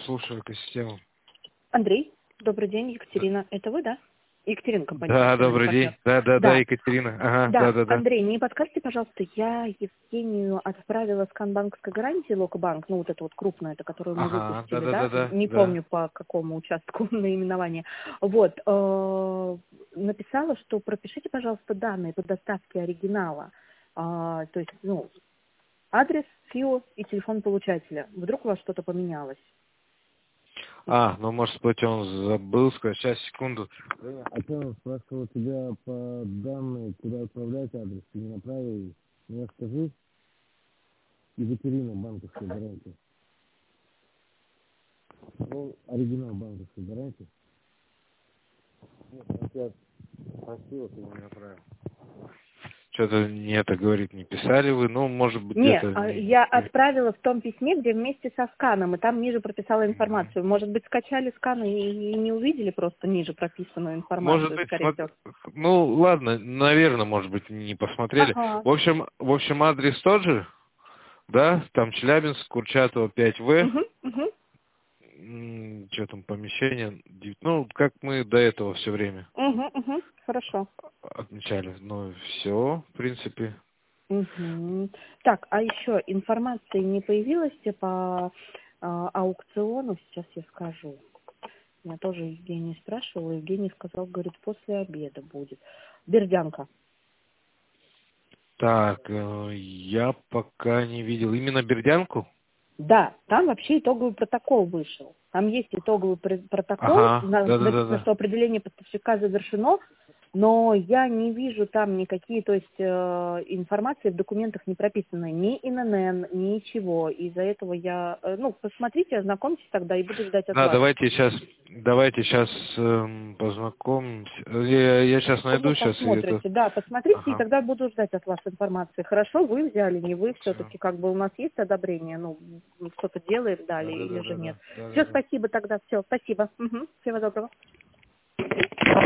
слушаю экосистему. Андрей, добрый день, Екатерина. Это вы, да? Екатерина, компания. Да, добрый день. Да, Екатерина. Ага, да. Андрей, не подскажите, пожалуйста, я Евгению отправила скан банковской гарантии Локобанк, ну вот эту вот крупную, это которую мы Ага, выпустили, да? Не да. помню по какому участку наименования. Вот, написала, что пропишите, пожалуйста, данные по доставке оригинала, то есть, ну, адрес, ФИО и телефон получателя. Вдруг у вас что-то поменялось? Ну, может быть, он забыл сказать. Сейчас, секунду. Он спрашивал тебя по данным, куда отправлять адрес. Ты не направил? Мне скажи. Екатерина, банковская гарантия. Ну, оригинал банковской гарантии. Нет, он тебя просил, ты его не направил. Что-то не это говорит, не писали вы, ну, может быть, Нет, где-то... я отправила в том письме, где вместе со сканом, и там ниже прописала информацию. Может быть, скачали скан и не увидели просто ниже прописанную информацию, Может быть, скорее всего. ну, ладно, наверное, может быть, не посмотрели. Ага. В общем, адрес тот же, да, там Челябинск, Курчатова, 5В. Угу. Что там, помещение, ну, как мы до этого все время Угу. Хорошо. отмечали. Ну, все, в принципе. Угу. Так, а еще информации не появилась по аукциону, сейчас я скажу. Я тоже Евгений спрашивала, Евгений сказал, говорит, после обеда будет. Бердянка. Так, я пока не видел. Именно Бердянку? Да, там вообще итоговый протокол вышел. Там есть итоговый протокол, Ага, написано, да. что определение поставщика завершено, но я не вижу там никакие, то есть информации в документах не прописаны, ни ИНН, ничего. Из-за этого я, посмотрите, ознакомьтесь тогда и буду ждать от Да, вас. давайте сейчас познакомимся. Я сейчас найду, Вы сейчас и это... посмотрите, да, посмотрите, и Ага, тогда буду ждать от вас информации. Хорошо, вы взяли, не вы, все. все-таки как бы у нас есть одобрение, что-то делаем Да, далее или же нет. Все, да. спасибо тогда, все, спасибо. Всего доброго.